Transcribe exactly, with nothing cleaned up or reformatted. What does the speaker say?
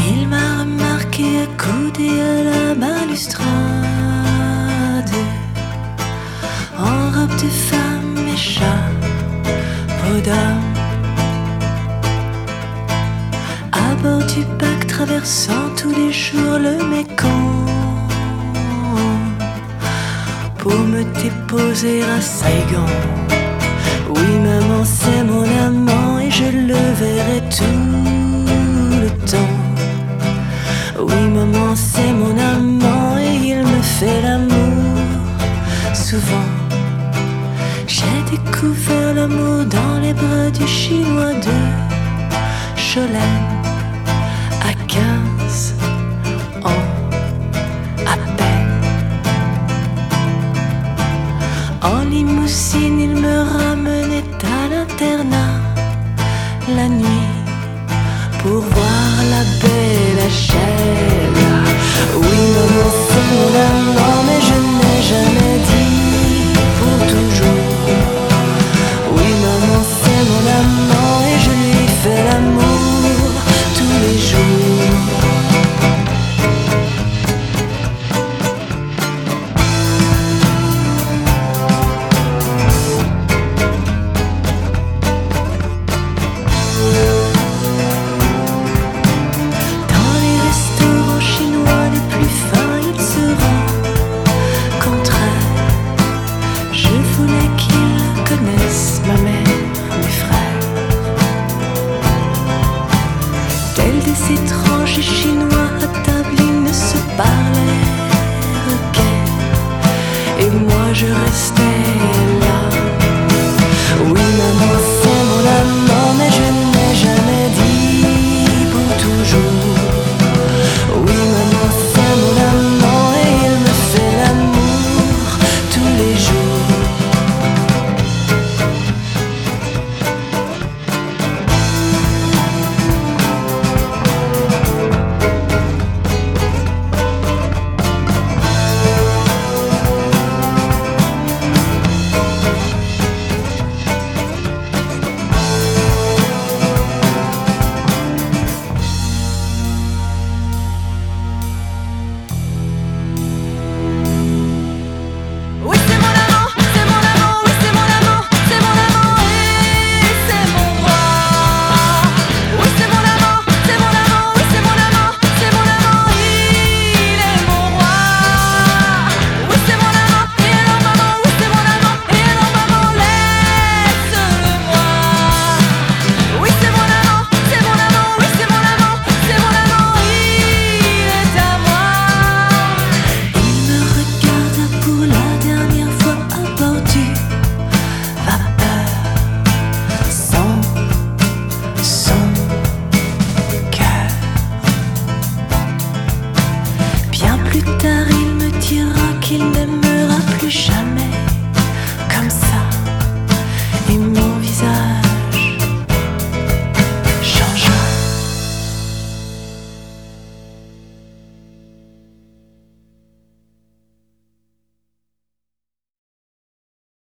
Il m'a remarqué accoudé à la balustrade, en robe de femme et chapeau d'homme, à bord du bac traversant tous les jours le Mékong, pour me déposer à Saigon. Oui, maman, c'est mon amant et je le verrai tout le temps. Oui, maman, c'est mon amant et il me fait l'amour souvent. J'ai découvert l'amour dans les bras du chinois de Cholet à quinze ans à peine. En limousine, il me ramenait à l'internat la nuit pour voir la belle H L. Oui, maman, c'est mon amant, mais